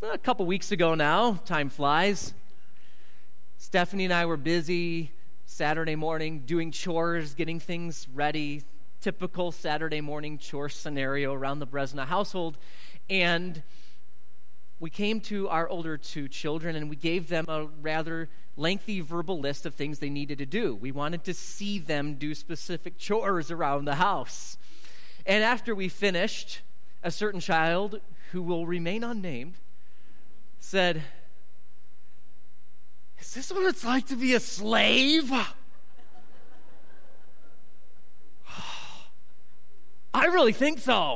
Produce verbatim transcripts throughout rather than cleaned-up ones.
a couple weeks ago now. Time flies. Stephanie and I were busy Saturday morning doing chores, getting things ready. Typical Saturday morning chore scenario around the Bresna household. And we came to our older two children and we gave them a rather lengthy verbal list of things they needed to do. We wanted to see them do specific chores around the house. And after we finished, a certain child, who will remain unnamed, said, "Is this what it's like to be a slave?" I really think so.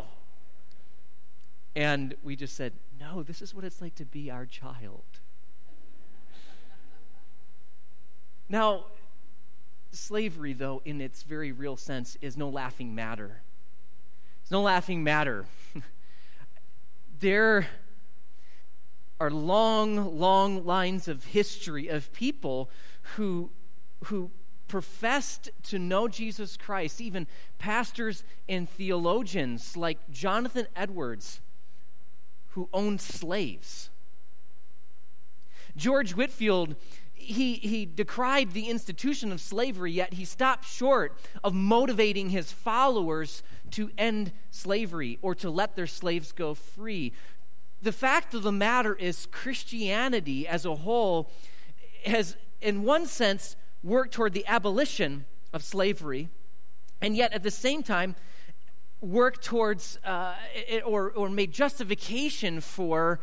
And we just said, no, this is what it's like to be our child. Now, slavery, though, in its very real sense, is no laughing matter. It's no laughing matter. There are long, long lines of history of people who, who professed to know Jesus Christ, even pastors and theologians like Jonathan Edwards, who owned slaves. George Whitefield, he, he decried the institution of slavery, yet he stopped short of motivating his followers to end slavery or to let their slaves go free. The fact of the matter is, Christianity as a whole has, in one sense, worked toward the abolition of slavery, and yet at the same time worked towards uh, or, or made justification for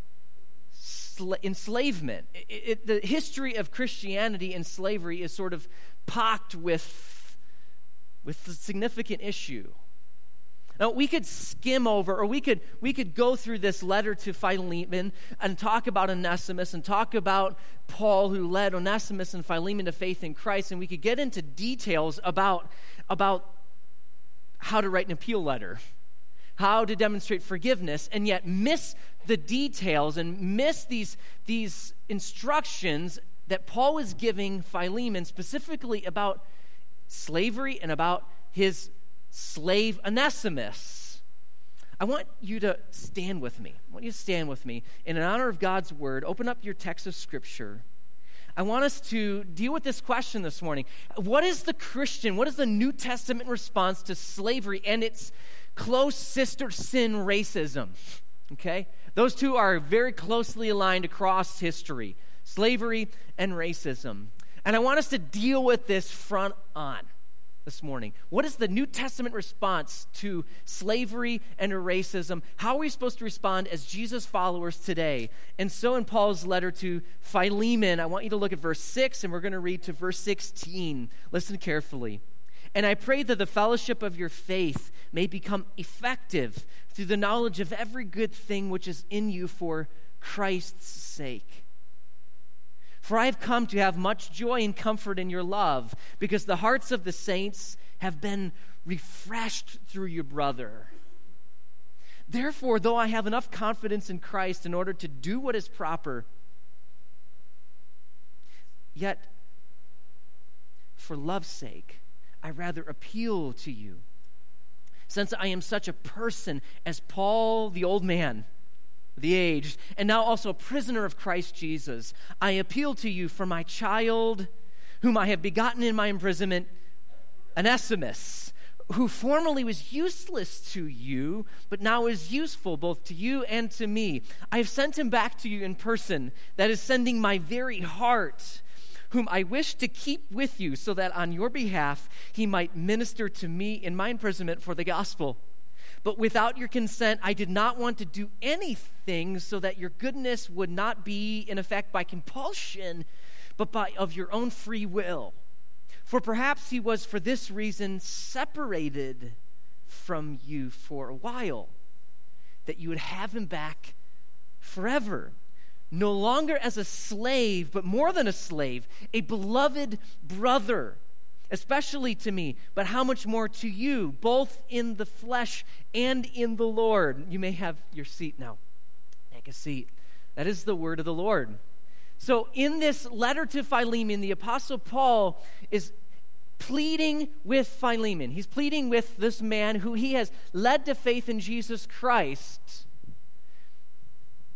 sl- enslavement. It, it, the history of Christianity and slavery is sort of pocked with, with a significant issue. Now, we could skim over, or we could we could go through this letter to Philemon and talk about Onesimus and talk about Paul, who led Onesimus and Philemon to faith in Christ, and we could get into details about, about how to write an appeal letter, how to demonstrate forgiveness, and yet miss the details and miss these, these instructions that Paul is giving Philemon specifically about slavery and about his slave Onesimus. I want you to stand with me. I want you to stand with me. In honor of God's word, open up your text of Scripture. I want us to deal with this question this morning. What is the Christian, what is the New Testament response to slavery and its close sister sin, racism? Okay? Those two are very closely aligned across history, slavery and racism. And I want us to deal with this front on this morning. What is the New Testament response to slavery and racism? How are we supposed to respond as Jesus followers today? And so in Paul's letter to Philemon, I want you to look at verse six, and we're going to read to verse sixteen. Listen carefully. "And I pray that the fellowship of your faith may become effective through the knowledge of every good thing which is in you for Christ's sake. For I have come to have much joy and comfort in your love, because the hearts of the saints have been refreshed through your brother. Therefore, though I have enough confidence in Christ in order to do what is proper, yet for love's sake, I rather appeal to you. Since I am such a person as Paul the old man, the aged, and now also a prisoner of Christ Jesus, I appeal to you for my child, whom I have begotten in my imprisonment, Onesimus, who formerly was useless to you, but now is useful both to you and to me. I have sent him back to you in person, that is sending my very heart, whom I wish to keep with you, so that on your behalf he might minister to me in my imprisonment for the gospel. But without your consent, I did not want to do anything so that your goodness would not be in effect by compulsion, but by of your own free will. For perhaps he was for this reason separated from you for a while, that you would have him back forever, no longer as a slave, but more than a slave, a beloved brother, especially to me, but how much more to you, both in the flesh and in the Lord." You may have your seat now. Take a seat. That is the word of the Lord. So in this letter to Philemon, the Apostle Paul is pleading with Philemon. He's pleading with this man who he has led to faith in Jesus Christ.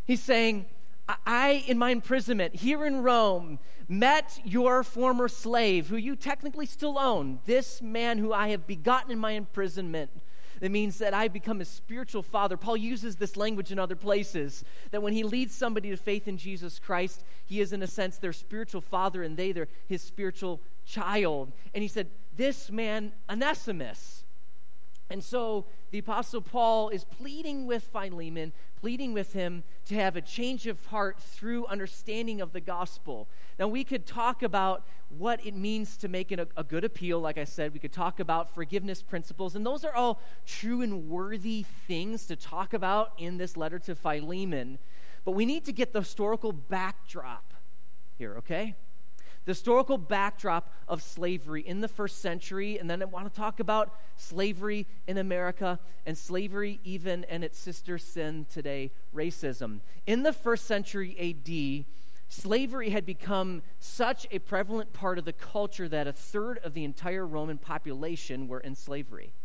He's saying, I, in my imprisonment here in Rome, met your former slave, who you technically still own, this man who I have begotten in my imprisonment. It means that I become his spiritual father. Paul uses this language in other places, that when he leads somebody to faith in Jesus Christ, he is in a sense their spiritual father and they they're his spiritual child. And he said, this man, Onesimus. And so the Apostle Paul is pleading with Philemon, pleading with him to have a change of heart through understanding of the gospel. Now, we could talk about what it means to make a, a good appeal. Like I said, we could talk about forgiveness principles, and those are all true and worthy things to talk about in this letter to Philemon. But we need to get the historical backdrop here, okay? The historical backdrop of slavery in the first century, and then I want to talk about slavery in America and slavery even and its sister sin today, racism. In the first century A D, slavery had become such a prevalent part of the culture that a third of the entire Roman population were in slavery.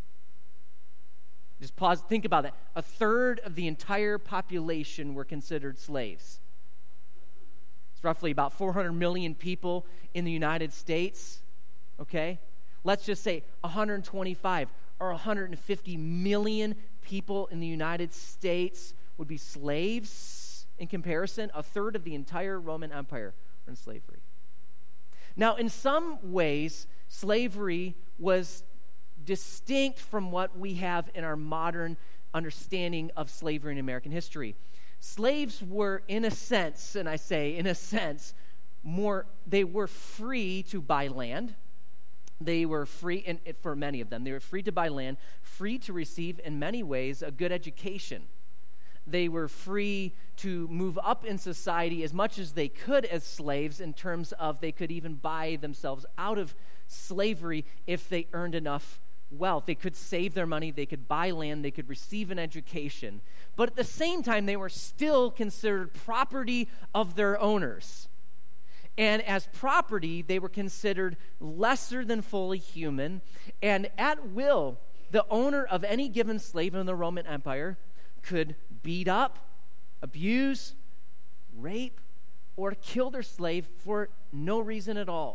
Just pause, think about that. A third of the entire population were considered slaves. Roughly about four hundred million people in the United States, okay? Let's just say one hundred twenty-five or one hundred fifty million people in the United States would be slaves in comparison. A third of the entire Roman Empire were in slavery. Now, in some ways, slavery was distinct from what we have in our modern understanding of slavery in American history. Slaves were, in a sense, and I say in a sense, more, they were free to buy land. They were free, and for many of them, they were free to buy land, free to receive, in many ways, a good education. They were free to move up in society as much as they could as slaves, in terms of they could even buy themselves out of slavery if they earned enough wealth. They could save their money, they could buy land, they could receive an education. But at the same time, they were still considered property of their owners. And as property, they were considered lesser than fully human. And at will, the owner of any given slave in the Roman Empire could beat up, abuse, rape, or kill their slave for no reason at all.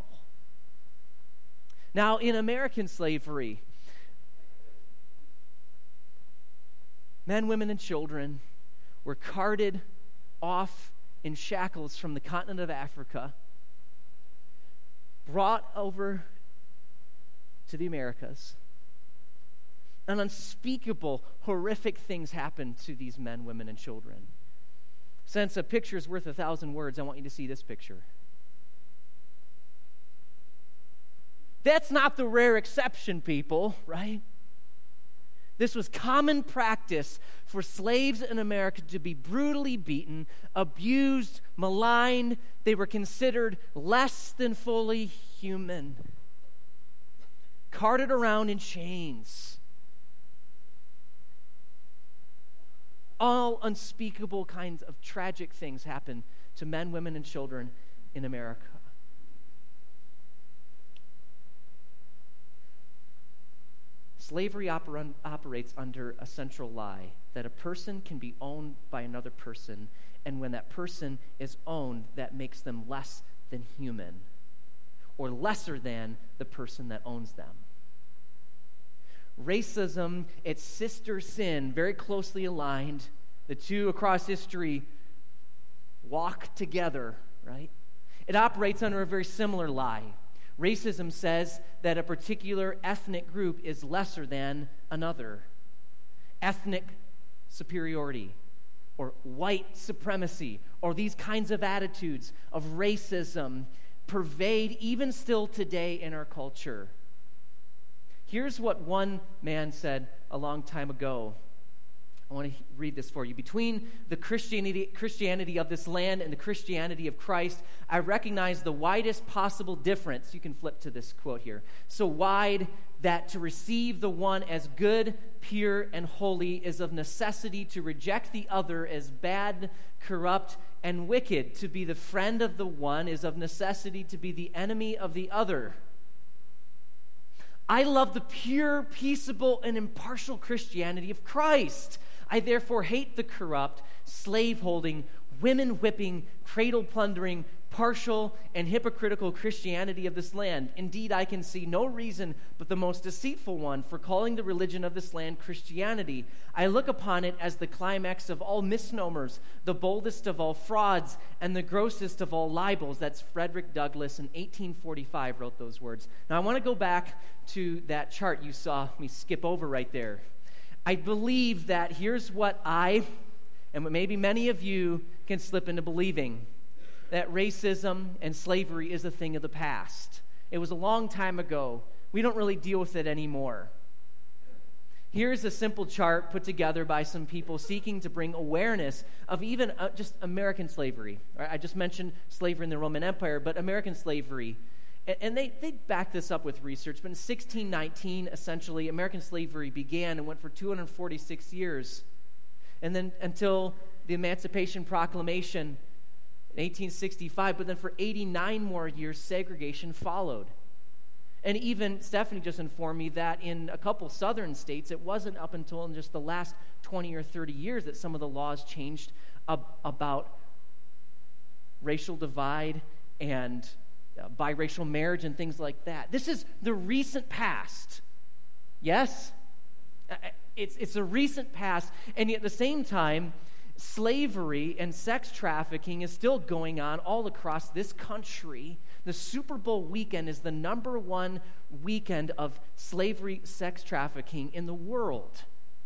Now, in American slavery, men, women, and children were carted off in shackles from the continent of Africa, brought over to the Americas. And unspeakable, horrific things happened to these men, women, and children. Since a picture is worth a thousand words, I want you to see this picture. That's not the rare exception, people, right? This was common practice for slaves in America to be brutally beaten, abused, maligned. They were considered less than fully human, carted around in chains. All unspeakable kinds of tragic things happen to men, women, and children in America. Slavery oper- operates under a central lie, that a person can be owned by another person, and when that person is owned, that makes them less than human, or lesser than the person that owns them. Racism, its sister sin, very closely aligned. The two across history walk together, right? It operates under a very similar lie. Racism says that a particular ethnic group is lesser than another. Ethnic superiority, or white supremacy, or these kinds of attitudes of racism pervade even still today in our culture. Here's what one man said a long time ago. I want to read this for you. Between the Christianity, Christianity of this land and the Christianity of Christ, I recognize the widest possible difference. You can flip to this quote here. So wide that to receive the one as good, pure, and holy is of necessity to reject the other as bad, corrupt, and wicked. To be the friend of the one is of necessity to be the enemy of the other. I love the pure, peaceable, and impartial Christianity of Christ. I therefore hate the corrupt, slave-holding, women-whipping, cradle-plundering, partial, and hypocritical Christianity of this land. Indeed, I can see no reason but the most deceitful one for calling the religion of this land Christianity. I look upon it as the climax of all misnomers, the boldest of all frauds, and the grossest of all libels. That's Frederick Douglass in eighteen forty-five wrote those words. Now, I want to go back to that chart you saw me skip over right there. I believe that here's what I, and what maybe many of you can slip into believing, that racism and slavery is a thing of the past. It was a long time ago. We don't really deal with it anymore. Here's a simple chart put together by some people seeking to bring awareness of even uh, just American slavery. Right? I just mentioned slavery in the Roman Empire, but American slavery. And, and they, they back this up with research. But in sixteen nineteen, essentially, American slavery began and went for two hundred forty-six years. And then until the Emancipation Proclamation in eighteen sixty-five, but then for eighty-nine more years, segregation followed. And even Stephanie just informed me that in a couple southern states, it wasn't up until in just the last twenty or thirty years that some of the laws changed ab- about racial divide and uh, biracial marriage and things like that. This is the recent past. Yes? It's, it's a recent past, and yet at the same time, slavery and sex trafficking is still going on all across this country. The Super Bowl weekend is the number one weekend of slavery, sex trafficking in the world.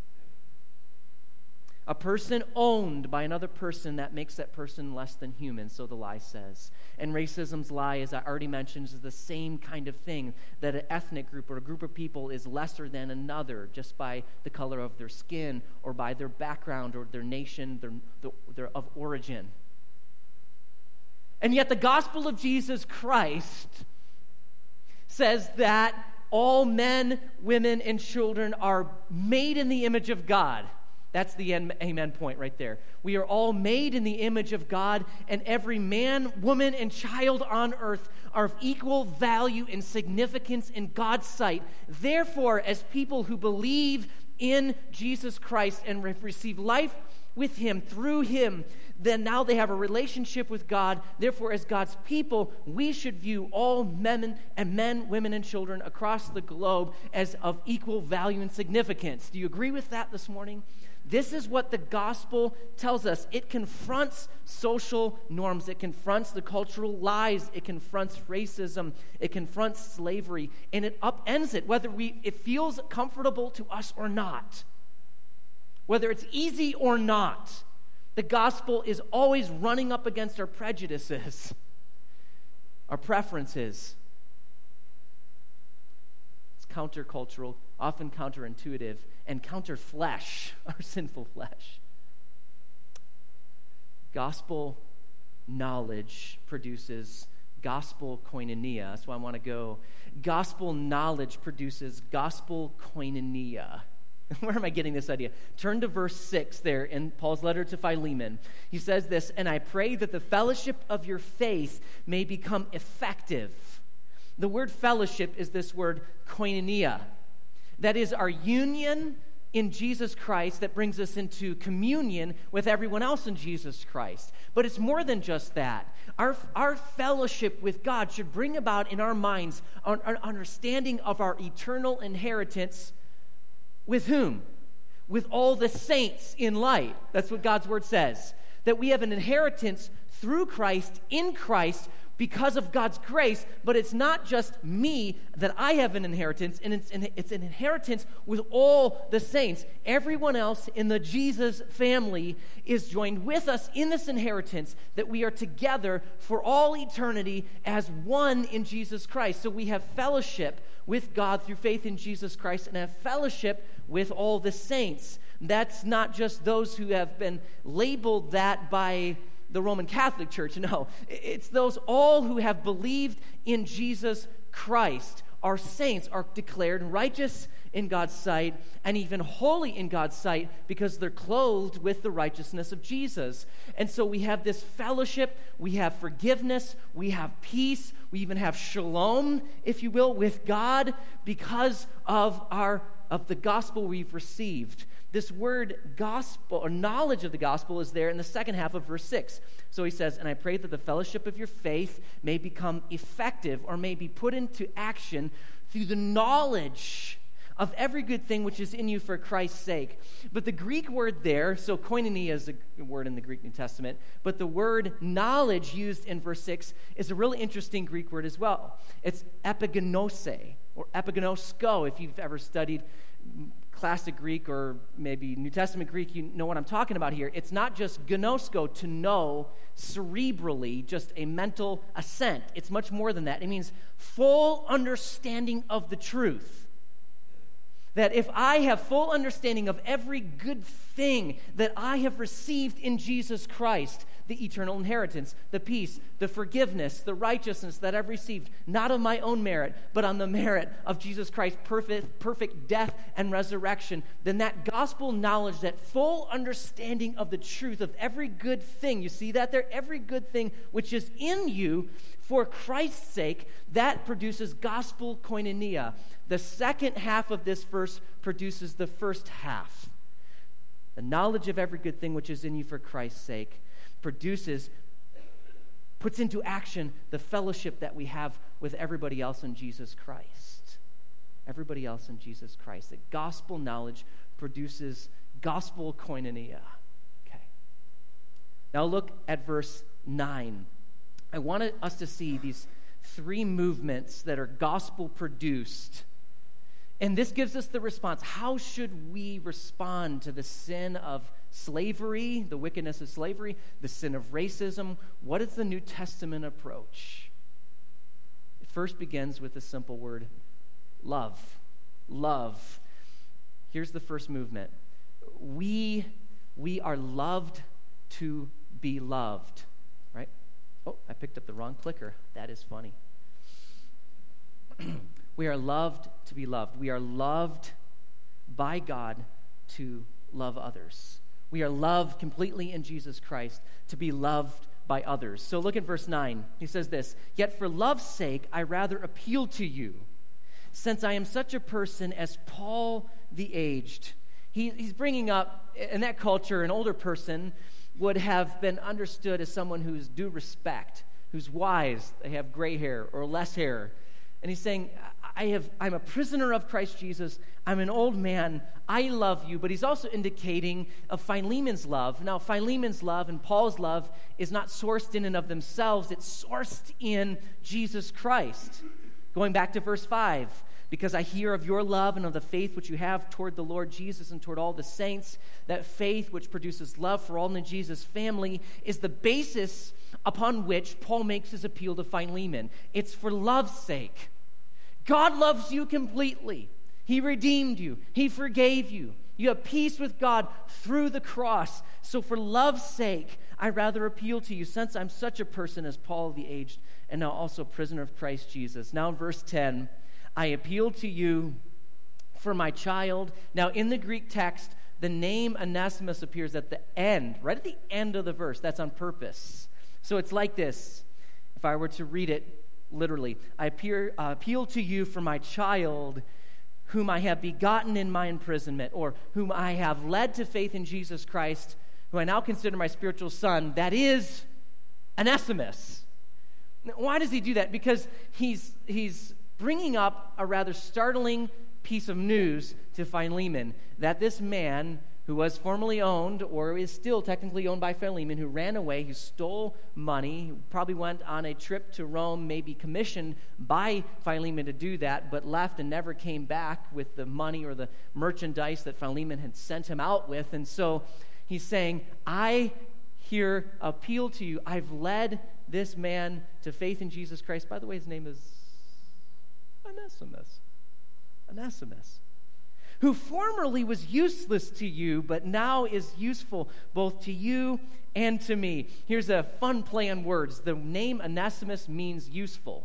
A person owned by another person, that makes that person less than human, so the lie says. And racism's lie, as I already mentioned, is the same kind of thing, that an ethnic group or a group of people is lesser than another just by the color of their skin or by their background or their nation, their, their, their of origin. And yet the gospel of Jesus Christ says that all men, women, and children are made in the image of God. That's the amen point right there. We are all made in the image of God, and every man, woman, and child on earth are of equal value and significance in God's sight. Therefore, as people who believe in Jesus Christ and receive life with him, through him, then now they have a relationship with God. Therefore, as God's people, we should view all men and men, women, and children across the globe as of equal value and significance. Do you agree with that this morning? This is what the gospel tells us. It confronts social norms. It confronts the cultural lies. It confronts racism. It confronts slavery. And it upends it, whether we it feels comfortable to us or not. Whether it's easy or not. The gospel is always running up against our prejudices, our preferences. It's countercultural, often counterintuitive, and counter-flesh, our sinful flesh. Gospel knowledge produces gospel koinonia. That's why I want to go. Gospel knowledge produces gospel koinonia. Where am I getting this idea? Turn to verse six there in Paul's letter to Philemon. He says this, "And I pray that the fellowship of your faith may become effective." The word fellowship is this word koinonia. That is our union in Jesus Christ that brings us into communion with everyone else in Jesus Christ. But it's more than just that. Our, our fellowship with God should bring about in our minds an, an understanding of our eternal inheritance. With whom? With all the saints in light. That's what God's word says. That we have an inheritance through Christ, in Christ, because of God's grace, but it's not just me that I have an inheritance, and it's an, it's an inheritance with all the saints. Everyone else in the Jesus family is joined with us in this inheritance, that we are together for all eternity as one in Jesus Christ. So we have fellowship with God through faith in Jesus Christ and have fellowship with all the saints. That's not just those who have been labeled that by the Roman Catholic Church. No, it's those all who have believed in Jesus Christ. Our saints are declared righteous in God's sight and even holy in God's sight because they're clothed with the righteousness of Jesus. And so we have this fellowship, we have forgiveness, we have peace, we even have shalom, if you will, with God because of our of the gospel we've received. This word gospel, or knowledge of the gospel, is there in the second half of verse six. So he says, and I pray that the fellowship of your faith may become effective, or may be put into action through the knowledge of every good thing which is in you for Christ's sake. But the Greek word there, so koinonia is a word in the Greek New Testament, but the word knowledge used in verse six is a really interesting Greek word as well. It's epigenose, or epigenosko. If you've ever studied classic Greek or maybe New Testament Greek, you know what I'm talking about here. It's not just gnosko, to know cerebrally, just a mental assent. It's much more than that. It means full understanding of the truth. That if I have full understanding of every good thing that I have received in Jesus Christ, the eternal inheritance, the peace, the forgiveness, the righteousness that I've received, not on my own merit, but on the merit of Jesus Christ's perfect, perfect death and resurrection, then that gospel knowledge, that full understanding of the truth of every good thing, you see that there? Every good thing which is in you for Christ's sake, that produces gospel koinonia. The second half of this verse produces the first half. The knowledge of every good thing which is in you for Christ's sake produces, puts into action the fellowship that we have with everybody else in Jesus Christ. Everybody else in Jesus Christ. The gospel knowledge produces gospel koinonia. Okay. Now look at verse nine. I wanted us to see these three movements that are gospel produced. And this gives us the response. How should we respond to the sin of slavery, the wickedness of slavery, the sin of racism? What is the New Testament approach? It first begins with the simple word, love. Love. Here's the first movement. We, we are loved to be loved. Right? Oh, I picked up the wrong clicker. That is funny. We are loved to be loved. We are loved by God to love others. We are loved completely in Jesus Christ to be loved by others. So look at verse nine. He says this, "Yet for love's sake I rather appeal to you, since I am such a person as Paul the aged." He, he's bringing up, in that culture, an older person would have been understood as someone who's due respect, who's wise, they have gray hair or less hair. And he's saying, I have, I'm a prisoner of Christ Jesus. I'm an old man. I love you. But he's also indicating of Philemon's love. Now, Philemon's love and Paul's love is not sourced in and of themselves. It's sourced in Jesus Christ. Going back to verse five, because I hear of your love and of the faith which you have toward the Lord Jesus and toward all the saints, that faith which produces love for all in the Jesus family is the basis upon which Paul makes his appeal to Philemon. It's for love's sake. God loves you completely. He redeemed you. He forgave you. You have peace with God through the cross. So for love's sake, I rather appeal to you, since I'm such a person as Paul the aged, and now also prisoner of Christ Jesus. Now in verse ten, I appeal to you for my child. Now in the Greek text, the name Onesimus appears at the end, right at the end of the verse. That's on purpose. So it's like this. If I were to read it literally, I appear, uh, appeal to you for my child, whom I have begotten in my imprisonment, or whom I have led to faith in Jesus Christ, who I now consider my spiritual son. That is Onesimus. Why does he do that? Because he's he's bringing up a rather startling piece of news to Philemon, that this man who was formerly owned, or is still technically owned by Philemon, who ran away, who stole money, who probably went on a trip to Rome, maybe commissioned by Philemon to do that, but left and never came back with the money or the merchandise that Philemon had sent him out with. And so he's saying, I here appeal to you. I've led this man to faith in Jesus Christ. By the way, his name is Onesimus. Onesimus. Who formerly was useless to you, but now is useful both to you and to me. Here's a fun play on words. The name Onesimus means useful.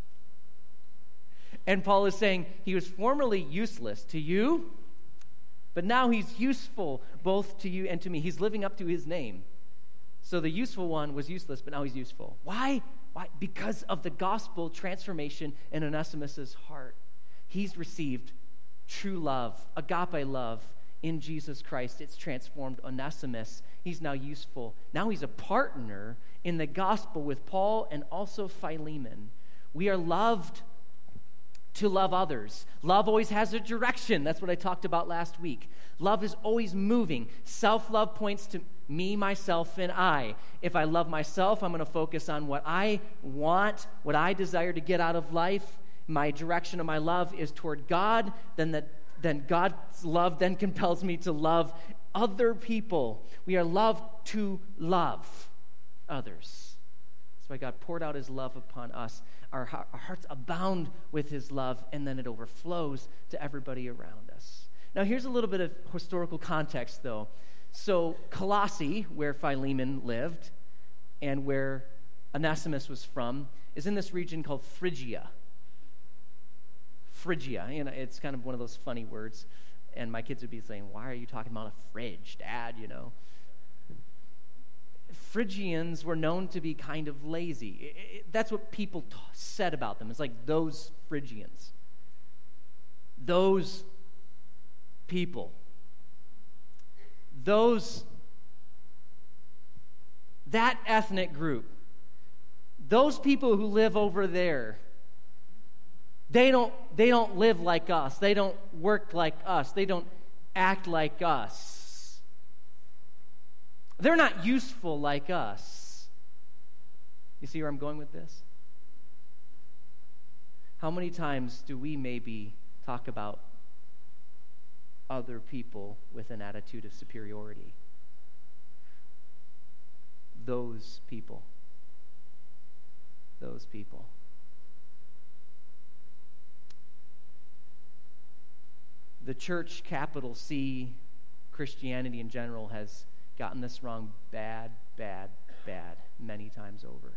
And Paul is saying he was formerly useless to you, but now he's useful both to you and to me. He's living up to his name. So the useful one was useless, but now he's useful. Why? Why? Because of the gospel transformation in Onesimus' heart. He's received true love, agape love, in Jesus Christ. It's transformed Onesimus. He's now useful. Now he's a partner in the gospel with Paul and also Philemon. We are loved to love others. Love always has a direction. That's what I talked about last week. Love is always moving. Self-love points to me, myself, and I. If I love myself, I'm going to focus on what I want, what I desire to get out of life. My direction of my love is toward God. Then, the, then God's love then compels me to love other people. We are loved to love others. That's why God poured out his love upon us. Our, our hearts abound with his love, and then it overflows to everybody around us. Now, here's a little bit of historical context, though. So, Colossae, where Philemon lived, and where Onesimus was from, is in this region called Phrygia. Phrygia, you know, it's kind of one of those funny words, and my kids would be saying, "Why are you talking about a fridge, Dad?" You know. Phrygians were known to be kind of lazy. It, it, that's what people t- said about them. It's like those Phrygians. Those people. Those, that ethnic group. Those people who live over there. They don't, they don't live like us. They don't work like us. They don't act like us. They're not useful like us. You see where I'm going with this? How many times do we maybe talk about other people with an attitude of superiority? Those people. Those people. The church, capital C, Christianity in general, has gotten this wrong bad, bad, bad, many times over.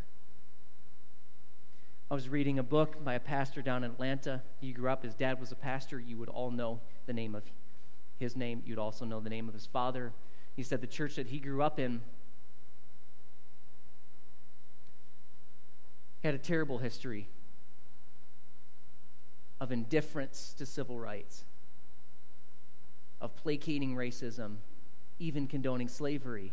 I was reading a book by a pastor down in Atlanta. He grew up, his dad was a pastor. You would all know the name of his name. You'd also know the name of his father. He said the church that he grew up in had a terrible history of indifference to civil rights, of placating racism, even condoning slavery.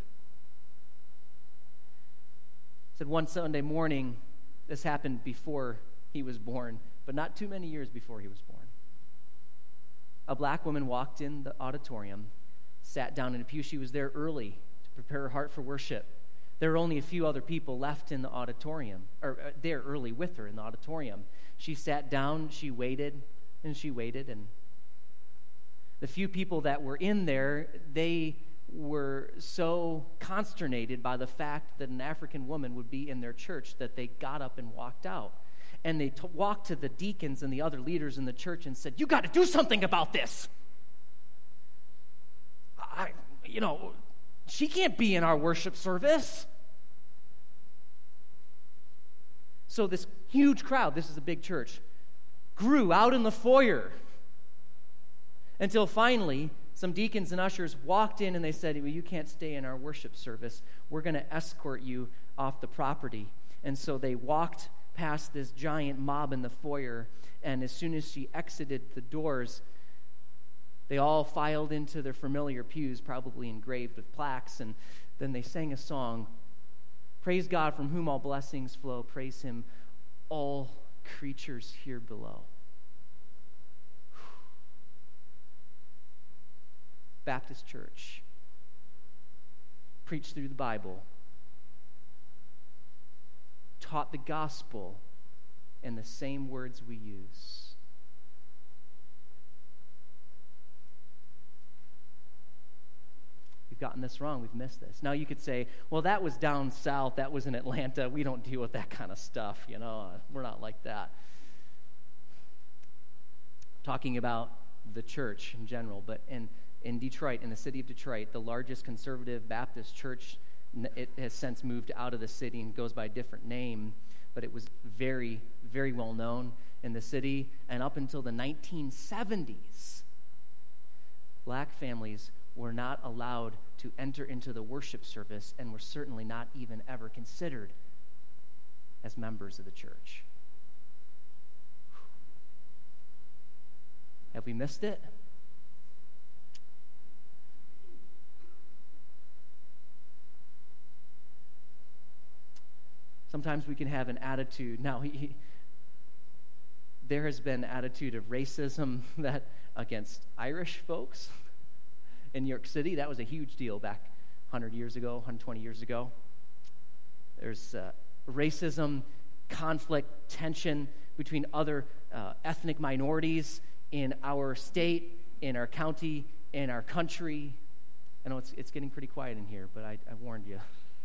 Said one Sunday morning, this happened before he was born, but not too many years before he was born. A black woman walked in the auditorium, sat down in a pew. She was there early to prepare her heart for worship. There were only a few other people left in the auditorium, or uh, there early with her in the auditorium. She sat down, she waited, and she waited, and the few people that were in there, they were so consternated by the fact that an African woman would be in their church that they got up and walked out. And they t- walked to the deacons and the other leaders in the church and said, "You got to do something about this. I, you know, she can't be in our worship service." So this huge crowd, this is a big church, grew out in the foyer until finally some deacons and ushers walked in and they said, "Well, you can't stay in our worship service. We're going to escort you off the property." And so they walked past this giant mob in the foyer, and as soon as she exited the doors, they all filed into their familiar pews, probably engraved with plaques, and then they sang a song, "Praise God from whom all blessings flow. Praise him, all creatures here below." Baptist Church, preached through the Bible, taught the gospel in the same words we use. We've gotten this wrong. We've missed this. Now you could say, "Well, that was down south. That was in Atlanta. We don't deal with that kind of stuff. You know, uh, we're not like that." Talking about the church in general, but in In Detroit, in the city of Detroit, the largest conservative Baptist church, it has since moved out of the city and goes by a different name, but it was very, very well known in the city. And up until the nineteen seventies, black families were not allowed to enter into the worship service and were certainly not even ever considered as members of the church. Have we missed it? Sometimes we can have an attitude. Now, he, he, there has been attitude of racism that against Irish folks in New York City. That was a huge deal back one hundred years ago, one hundred twenty years ago. There's uh, racism, conflict, tension between other uh, ethnic minorities in our state, in our county, in our country. I know it's, it's getting pretty quiet in here, but I, I warned you.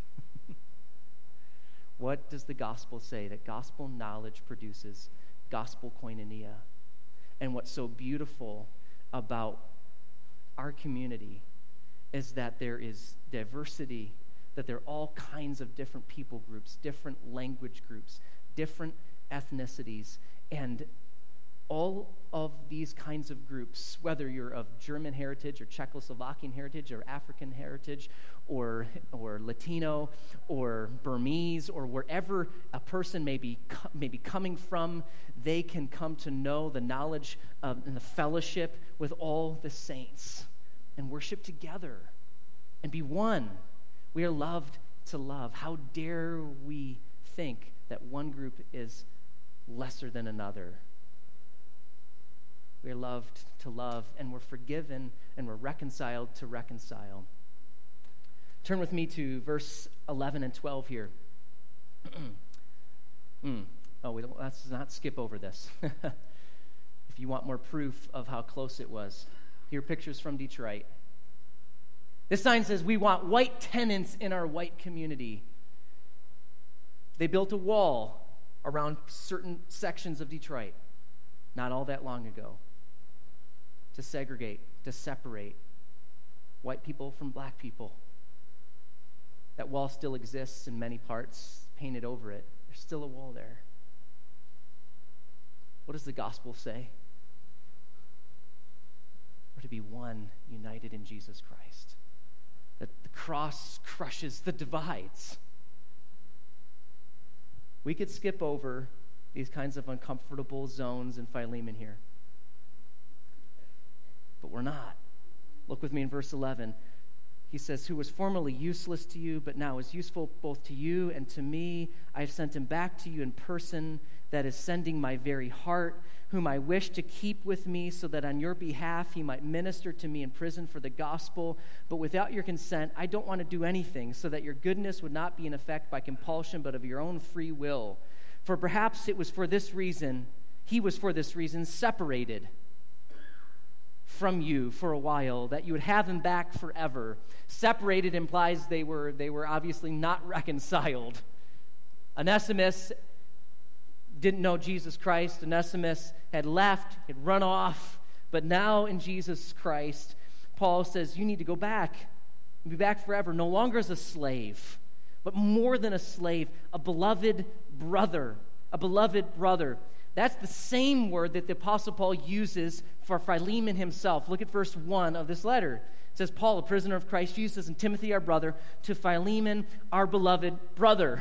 What does the gospel say? That gospel knowledge produces gospel koinonia. And what's so beautiful about our community is that there is diversity, that there are all kinds of different people groups, different language groups, different ethnicities, and all of these kinds of groups, whether you're of German heritage or Czechoslovakian heritage or African heritage or or Latino or Burmese or wherever a person may be, may be coming from, they can come to know the knowledge of, and the fellowship with all the saints and worship together and be one. We are loved to love. How dare we think that one group is lesser than another? We are loved to love, and we're forgiven, and we're reconciled to reconcile. Turn with me to verse eleven and twelve here. mm. Oh, we don't, let's not skip over this. If you want more proof of how close it was, here are pictures from Detroit. This sign says, "We want white tenants in our white community." They built a wall around certain sections of Detroit not all that long ago to segregate, to separate white people from black people. That wall still exists in many parts, painted over it. There's still a wall there. What does the gospel say? We're to be one, united in Jesus Christ. That the cross crushes the divides. We could skip over these kinds of uncomfortable zones in Philemon here. But we're not. Look with me in verse eleven. He says, "Who was formerly useless to you, but now is useful both to you and to me. I have sent him back to you in person, that is sending my very heart, whom I wish to keep with me, so that on your behalf he might minister to me in prison for the gospel. But without your consent, I don't want to do anything, so that your goodness would not be in effect by compulsion, but of your own free will. For perhaps it was for this reason, he was for this reason separated from you for a while, that you would have him back forever." Separated implies they were they were obviously not reconciled. Onesimus didn't know Jesus Christ. Onesimus had left, had run off, but now in Jesus Christ, Paul says, you need to go back, be back forever, no longer as a slave, but more than a slave, a beloved brother, a beloved brother. That's the same word that the Apostle Paul uses for Philemon himself. Look at verse one of this letter. It says, "Paul, a prisoner of Christ Jesus, and Timothy, our brother, to Philemon, our beloved brother."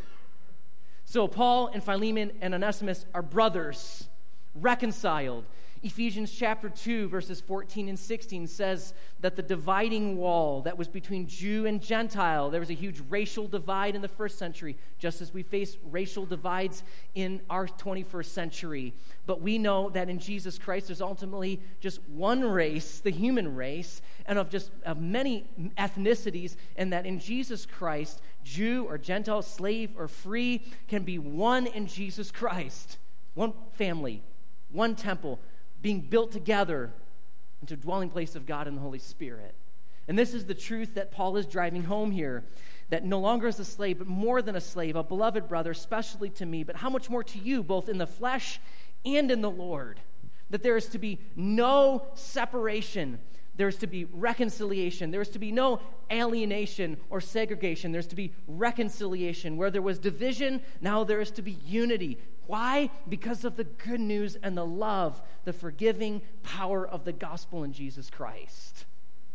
So Paul and Philemon and Onesimus are brothers, reconciled. Ephesians chapter two, verses fourteen and sixteen says that the dividing wall that was between Jew and Gentile, there was a huge racial divide in the first century, just as we face racial divides in our twenty-first century. But we know that in Jesus Christ, there's ultimately just one race, the human race, and of just of many ethnicities, and that in Jesus Christ, Jew or Gentile, slave or free, can be one in Jesus Christ. One family, one temple, being built together into a dwelling place of God and the Holy Spirit. And this is the truth that Paul is driving home here, that no longer as a slave, but more than a slave, a beloved brother, especially to me, but how much more to you, both in the flesh and in the Lord, that there is to be no separation. There is to be reconciliation. There is to be no alienation or segregation. There's to be reconciliation. Where there was division, now there is to be unity. Why? Because of the good news and the love, the forgiving power of the gospel in Jesus Christ.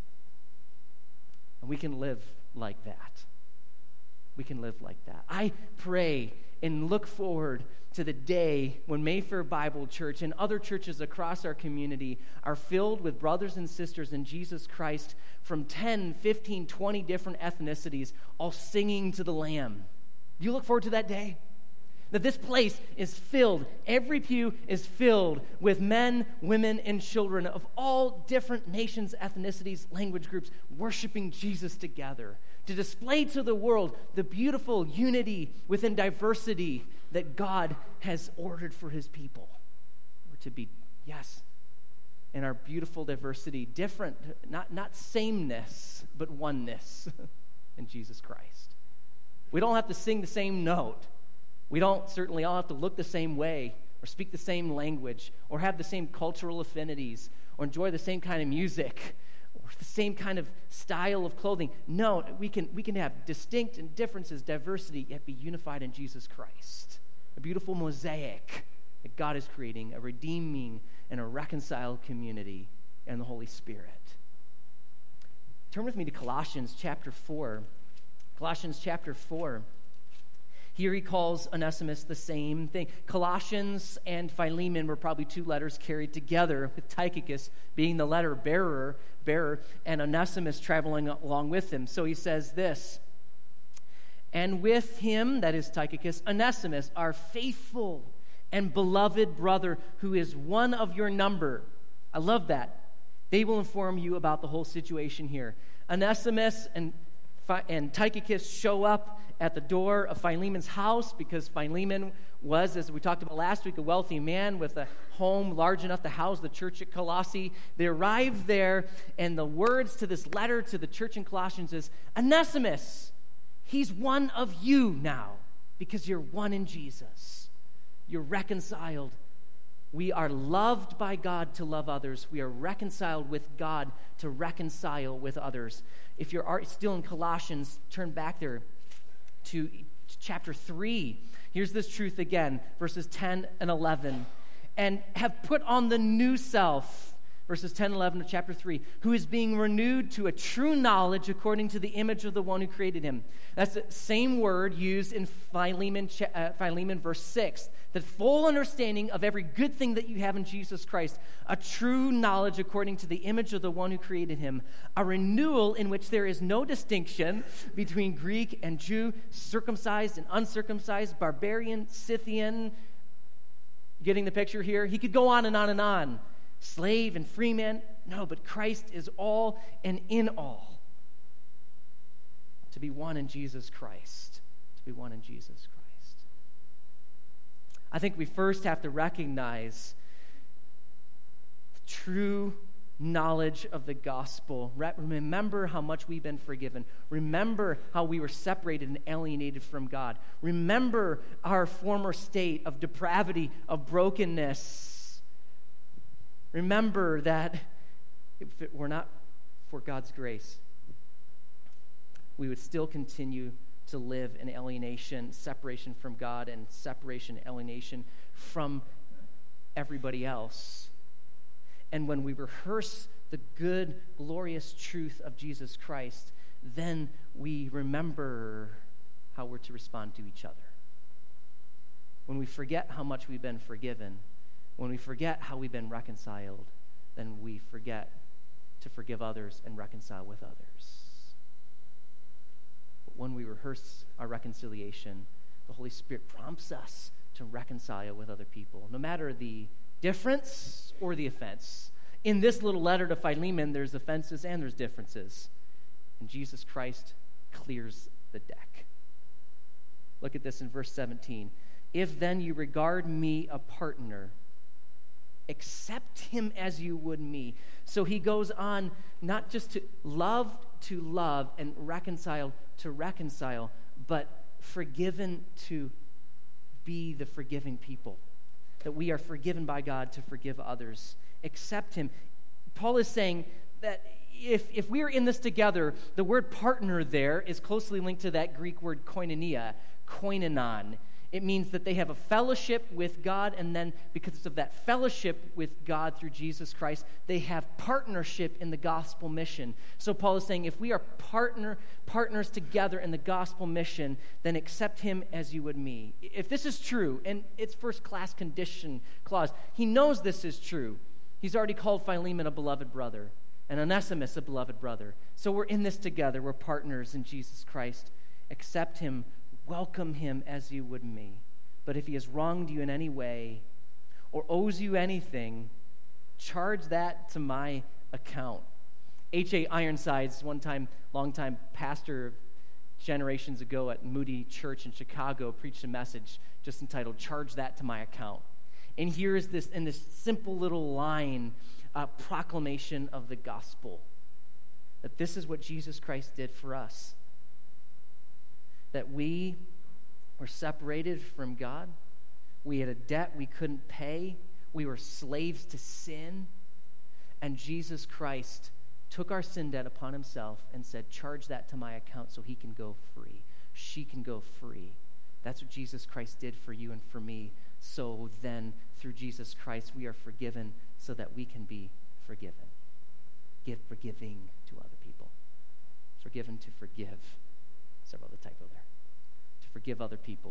And we can live like that. We can live like that. I pray and look forward to the day when Mayfair Bible Church and other churches across our community are filled with brothers and sisters in Jesus Christ from ten, fifteen, twenty different ethnicities, all singing to the Lamb. Do you look forward to that day? That this place is filled, every pew is filled with men, women, and children of all different nations, ethnicities, language groups, worshiping Jesus together to display to the world the beautiful unity within diversity that God has ordered for his people. We're to be, yes, in our beautiful diversity, different, not, not sameness, but oneness in Jesus Christ. We don't have to sing the same note. We don't certainly all have to look the same way or speak the same language or have the same cultural affinities or enjoy the same kind of music or the same kind of style of clothing. No, we can, we can have distinct differences, diversity, yet be unified in Jesus Christ. A beautiful mosaic that God is creating, a redeeming and a reconciled community in the Holy Spirit. Turn with me to Colossians chapter four. Colossians chapter four. Here he calls Onesimus the same thing. Colossians and Philemon were probably two letters carried together, with Tychicus being the letter bearer, bearer, and Onesimus traveling along with him. So he says this, and with him, that is Tychicus, Onesimus, our faithful and beloved brother, who is one of your number. I love that. They will inform you about the whole situation here. Onesimus and and Tychicus show up at the door of Philemon's house because Philemon was, as we talked about last week, a wealthy man with a home large enough to house the church at Colossae. They arrive there, and the words to this letter to the church in Colossians is, Onesimus, he's one of you now because you're one in Jesus. You're reconciled. We are loved by God to love others. We are reconciled with God to reconcile with others. If you're still in Colossians, turn back there to chapter three. Here's this truth again, verses ten and eleven. And have put on the new self, verses ten and eleven of chapter three, who is being renewed to a true knowledge according to the image of the one who created him. That's the same word used in Philemon, uh, Philemon verse six. The full understanding of every good thing that you have in Jesus Christ, a true knowledge according to the image of the one who created him, a renewal in which there is no distinction between Greek and Jew, circumcised and uncircumcised, barbarian, Scythian. Getting the picture here? He could go on and on and on. Slave and free man. No, but Christ is all and in all. To be one in Jesus Christ. To be one in Jesus Christ. I think we first have to recognize the true knowledge of the gospel. Remember how much we've been forgiven. Remember how we were separated and alienated from God. Remember our former state of depravity, of brokenness. Remember that if it were not for God's grace, we would still continue to live in alienation, separation from God, and separation, alienation from everybody else. And when we rehearse the good, glorious truth of Jesus Christ, then we remember how we're to respond to each other. When we forget how much we've been forgiven, when we forget how we've been reconciled, then we forget to forgive others and reconcile with others. But when we rehearse our reconciliation, the Holy Spirit prompts us to reconcile with other people, no matter the difference or the offense. In this little letter to Philemon, there's offenses and there's differences. And Jesus Christ clears the deck. Look at this in verse seventeen. If then you regard me a partner, accept him as you would me. So he goes on not just to love to love and reconcile to reconcile, but forgiven to be the forgiving people. That we are forgiven by God to forgive others. Accept him. Paul is saying that if, if we are in this together, the word partner there is closely linked to that Greek word koinonia, koinonon. It means that they have a fellowship with God, and then because of that fellowship with God through Jesus Christ, they have partnership in the gospel mission. So Paul is saying, if we are partner partners together in the gospel mission, then accept him as you would me. If this is true, and it's first-class condition clause, he knows this is true. He's already called Philemon a beloved brother, and Onesimus a beloved brother. So we're in this together. We're partners in Jesus Christ. Accept him welcome him as you would me. But if he has wronged you in any way or owes you anything, charge that to my account. H A Ironsides, one time, long time pastor generations ago at Moody Church in Chicago, preached a message just entitled, Charge That to My Account. And here is this, in this simple little line, a proclamation of the gospel, that this is what Jesus Christ did for us. That we were separated from God. We had a debt we couldn't pay. We were slaves to sin. And Jesus Christ took our sin debt upon himself and said, charge that to my account so he can go free. She can go free. That's what Jesus Christ did for you and for me. So then, through Jesus Christ, we are forgiven so that we can be forgiven. Give forgiving to other people. Forgiven to forgive. Several the typo there. To forgive other people.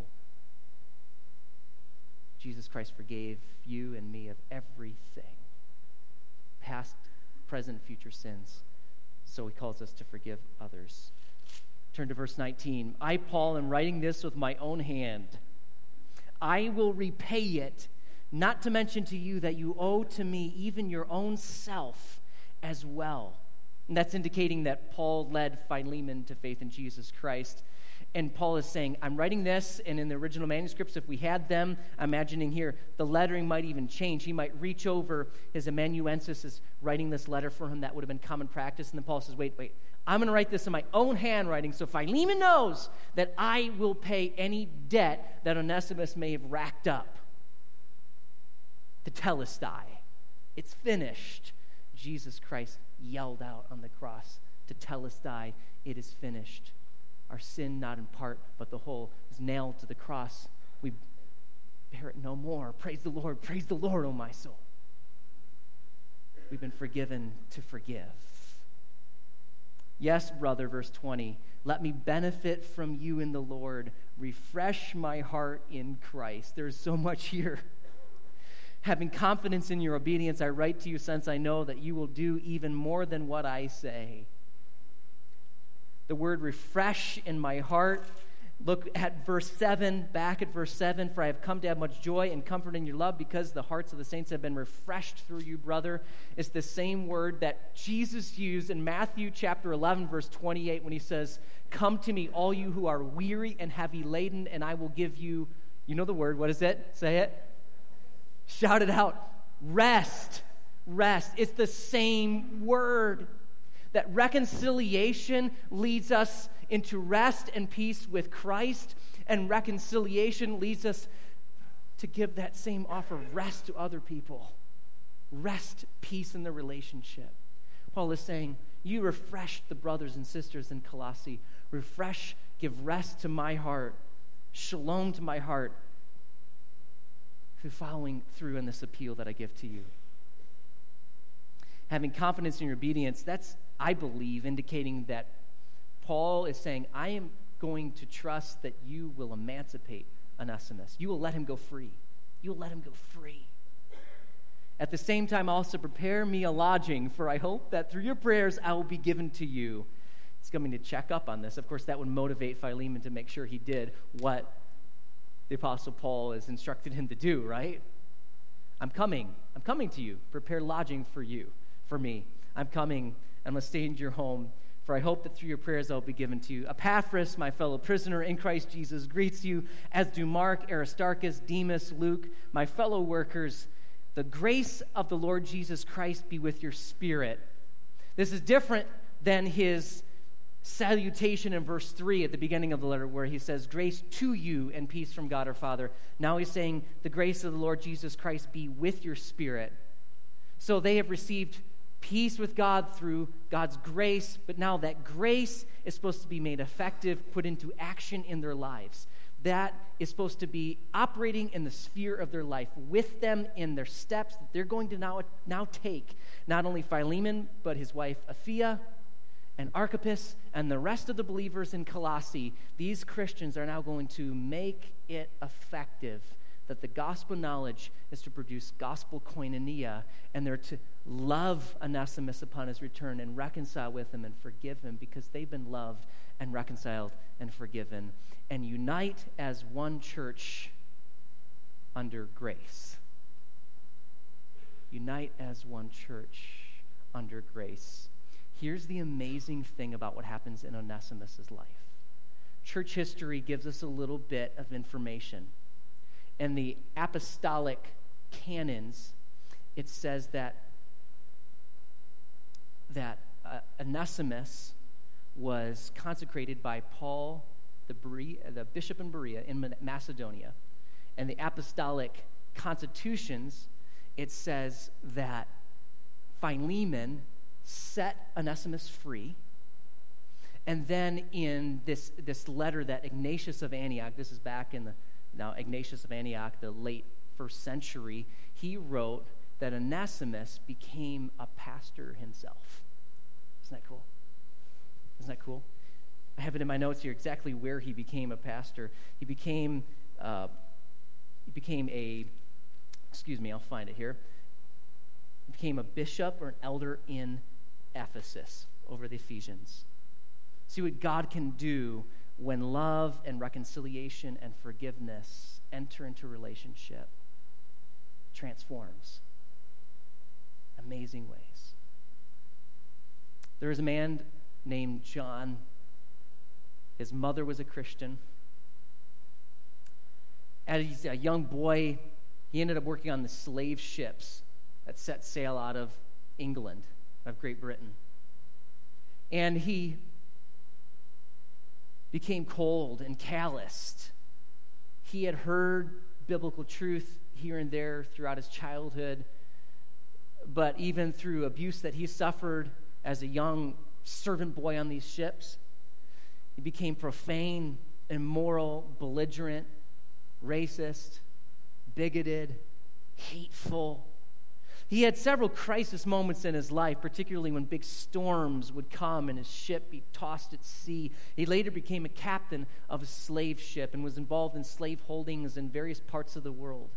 Jesus Christ forgave you and me of everything. Past, present, future sins. So he calls us to forgive others. Turn to verse nineteen. I, Paul, am writing this with my own hand. I will repay it, not to mention to you that you owe to me even your own self as well. And that's indicating that Paul led Philemon to faith in Jesus Christ. And Paul is saying, I'm writing this, and in the original manuscripts, if we had them, I'm imagining here, the lettering might even change. He might reach over, his amanuensis is writing this letter for him. That would have been common practice. And then Paul says, wait, wait, I'm going to write this in my own handwriting so Philemon knows that I will pay any debt that Onesimus may have racked up. Tetelestai. It's finished. Jesus Christ yelled out on the cross, Tetelestai, it is finished. Our sin, not in part, but the whole, is nailed to the cross. We bear it no more. Praise the Lord. Praise the Lord, O my soul. We've been forgiven to forgive. Yes, brother, verse twenty, let me benefit from you in the Lord. Refresh my heart in Christ. There's so much here. Having confidence in your obedience, I write to you since I know that you will do even more than what I say. The word refresh in my heart. Look at verse seven, back at verse seven. For I have come to have much joy and comfort in your love because the hearts of the saints have been refreshed through you, brother. It's the same word that Jesus used in Matthew chapter eleven, verse twenty-eight, when he says, come to me, all you who are weary and heavy laden, and I will give you, you know the word, what is it? Say it. Shout it out. Rest. Rest. It's the same word. That reconciliation leads us into rest and peace with Christ, and reconciliation leads us to give that same offer of rest to other people. Rest, peace in the relationship. Paul is saying, you refresh the brothers and sisters in Colossae. Refresh, give rest to my heart, shalom to my heart, through following through in this appeal that I give to you. Having confidence in your obedience, that's, I believe, indicating that Paul is saying, I am going to trust that you will emancipate Onesimus. You will let him go free. You will let him go free. At the same time, also prepare me a lodging, for I hope that through your prayers I will be given to you. He's coming to check up on this. Of course, that would motivate Philemon to make sure he did what the Apostle Paul has instructed him to do, right? I'm coming. I'm coming to you. Prepare lodging for you, for me. I'm coming. I'm going to stay in your home, for I hope that through your prayers I'll be given to you. Epaphras, my fellow prisoner in Christ Jesus, greets you, as do Mark, Aristarchus, Demas, Luke, my fellow workers. The grace of the Lord Jesus Christ be with your spirit. This is different than his salutation in verse three at the beginning of the letter, where he says, grace to you and peace from God our Father. Now he's saying, the grace of the Lord Jesus Christ be with your spirit. So they have received peace with God through God's grace, but now that grace is supposed to be made effective, put into action in their lives. That is supposed to be operating in the sphere of their life with them in their steps that they're going to now, now take. Not only Philemon, but his wife Apphia and Archippus and the rest of the believers in Colossae. These Christians are now going to make it effective, that the gospel knowledge is to produce gospel koinonia, and they're to love Onesimus upon his return and reconcile with him and forgive him because they've been loved and reconciled and forgiven, and unite as one church under grace. Unite as one church under grace. Here's the amazing thing about what happens in Onesimus' life. Church history gives us a little bit of information. In the apostolic canons, it says that, that uh, Onesimus was consecrated by Paul, the, Berea, the bishop in Berea in Macedonia. And the apostolic constitutions, it says that Philemon set Onesimus free. And then in this, this letter that Ignatius of Antioch, this is back in the, now Ignatius of Antioch, the late first century, he wrote that Onesimus became a pastor himself. Isn't that cool? Isn't that cool? I have it in my notes here exactly where he became a pastor. He became, uh, he became a, excuse me, I'll find it here. He became a bishop or an elder in Ephesus over the Ephesians. See what God can do when love and reconciliation and forgiveness enter into relationship. Transforms. Amazing ways. There was a man named John. His mother was a Christian. As a young boy, he ended up working on the slave ships that set sail out of England, of Great Britain. And he became cold and calloused. He had heard biblical truth here and there throughout his childhood, but even through abuse that he suffered as a young servant boy on these ships, he became profane, immoral, belligerent, racist, bigoted, hateful. He had several crisis moments in his life, particularly when big storms would come and his ship be tossed at sea. He later became a captain of a slave ship and was involved in slave holdings in various parts of the world.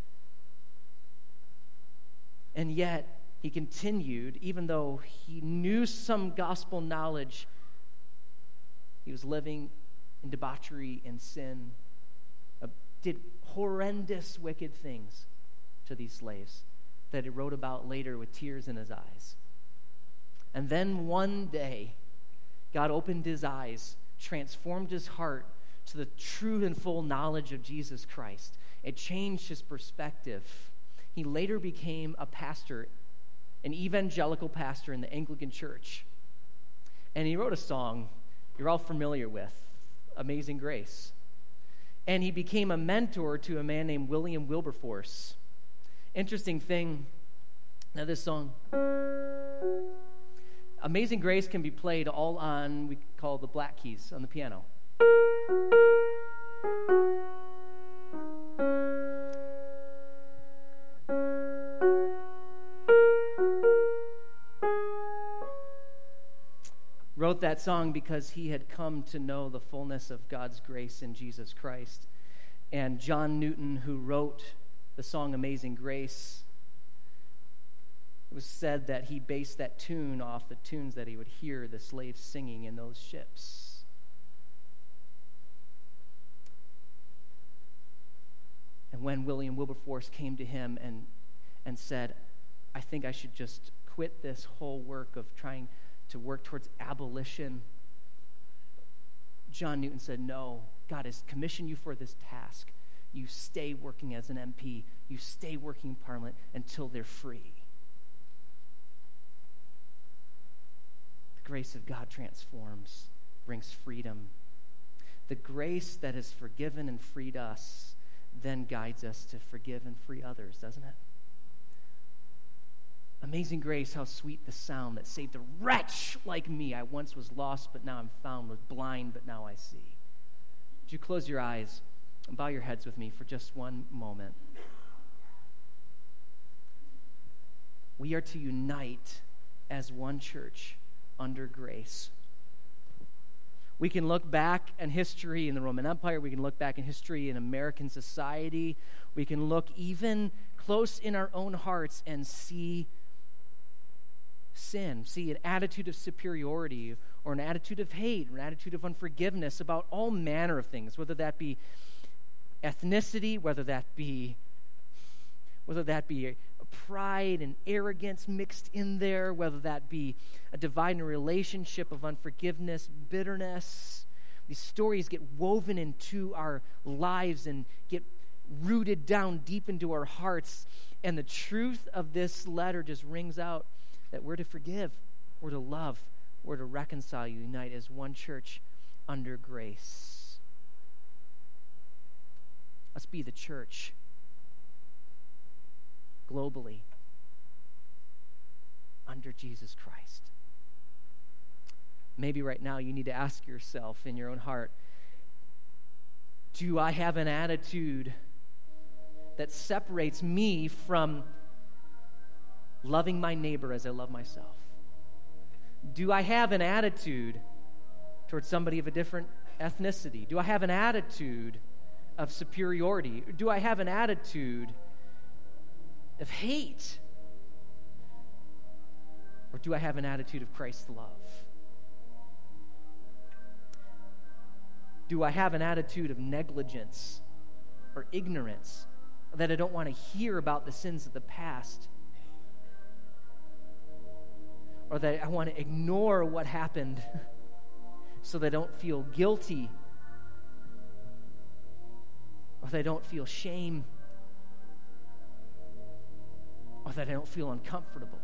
And yet, he continued, even though he knew some gospel knowledge, he was living in debauchery and sin, uh, did horrendous, wicked things to these slaves that he wrote about later with tears in his eyes. And then one day, God opened his eyes, transformed his heart to the true and full knowledge of Jesus Christ. It changed his perspective. He later became a pastor, an evangelical pastor in the Anglican Church. And he wrote a song you're all familiar with, Amazing Grace. And he became a mentor to a man named William Wilberforce. Interesting thing, now this song, Amazing Grace can be played all on, we call the black keys on the piano. Wrote that song because he had come to know the fullness of God's grace in Jesus Christ. And John Newton, who wrote the song Amazing Grace, it was said that he based that tune off the tunes that he would hear the slaves singing in those ships. And when William Wilberforce came to him and, and said, I think I should just quit this whole work of trying to work towards abolition, John Newton said, no, God has commissioned you for this task. You stay working as an M P. You stay working in Parliament until they're free. The grace of God transforms, brings freedom. The grace that has forgiven and freed us then guides us to forgive and free others, doesn't it? Amazing grace, how sweet the sound that saved a wretch like me. I once was lost, but now I'm found, was blind, but now I see. Would you close your eyes and bow your heads with me for just one moment? We are to unite as one church under grace. We can look back in history in the Roman Empire. We can look back in history in American society. We can look even close in our own hearts and see sin, see an attitude of superiority or an attitude of hate or an attitude of unforgiveness about all manner of things, whether that be ethnicity, whether that be whether that be a, a pride and arrogance mixed in there, whether that be a dividing relationship of unforgiveness, bitterness. These stories get woven into our lives and get rooted down deep into our hearts, and the truth of this letter just rings out that we're to forgive, we're to love, we're to reconcile, unite as one church under grace. Let's be the church globally under Jesus Christ. Maybe right now you need to ask yourself in your own heart, do I have an attitude that separates me from loving my neighbor as I love myself? Do I have an attitude towards somebody of a different ethnicity? Do I have an attitude of superiority? Do I have an attitude of hate? Or do I have an attitude of Christ's love? Do I have an attitude of negligence or ignorance, that I don't want to hear about the sins of the past, or that I want to ignore what happened so that I don't feel guilty, or that I don't feel shame, or that I don't feel uncomfortable?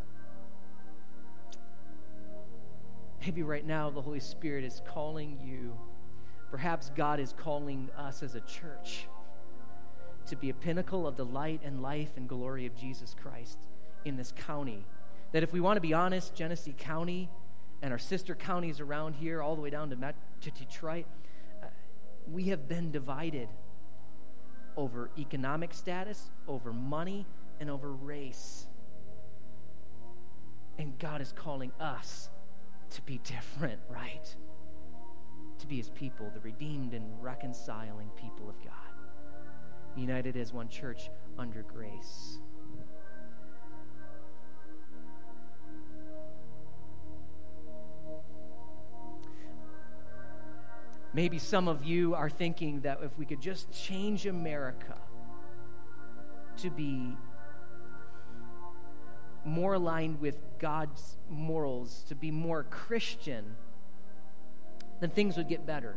Maybe right now the Holy Spirit is calling you. Perhaps God is calling us as a church to be a pinnacle of the light and life and glory of Jesus Christ in this county. That if we want to be honest, Genesee County and our sister counties around here, all the way down to, Met- to Detroit, uh, we have been divided over economic status, over money, and over race. And God is calling us to be different, right? To be his people, the redeemed and reconciling people of God, united as one church under grace. Maybe some of you are thinking that if we could just change America to be more aligned with God's morals, to be more Christian, then things would get better.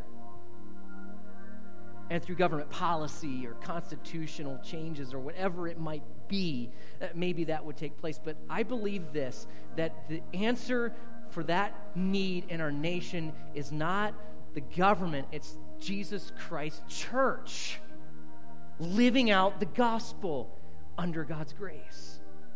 And through government policy or constitutional changes or whatever it might be, maybe that would take place. But I believe this, that the answer for that need in our nation is not the government, it's Jesus Christ's church living out the gospel under God's grace.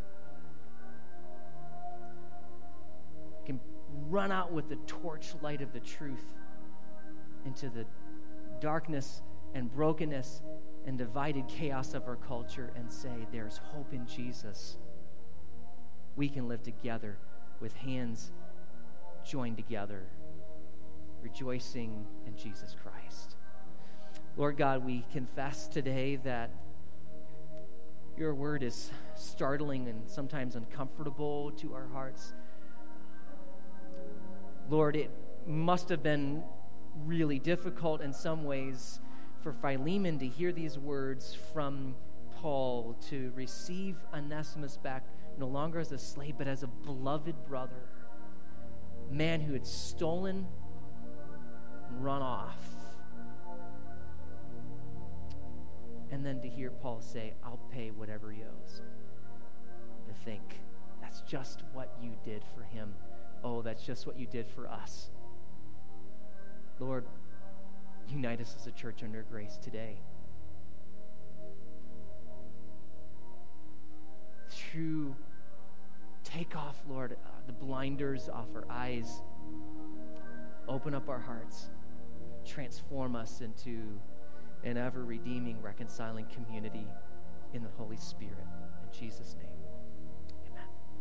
Can run out with the torchlight of the truth into the darkness and brokenness and divided chaos of our culture and say, there's hope in Jesus. We can live together with hands joined together, rejoicing in Jesus Christ. Lord God, we confess today that your word is startling and sometimes uncomfortable to our hearts. Lord, it must have been really difficult in some ways for Philemon to hear these words from Paul, to receive Onesimus back no longer as a slave but as a beloved brother, a man who had stolen and run off. And then to hear Paul say, I'll pay whatever he owes. To think, that's just what you did for him. Oh, that's just what you did for us. Lord, unite us as a church under grace today. To take off, Lord, uh, the blinders off our eyes. Open up our hearts. Transform us into an ever-redeeming, reconciling community in the Holy Spirit. In Jesus' name.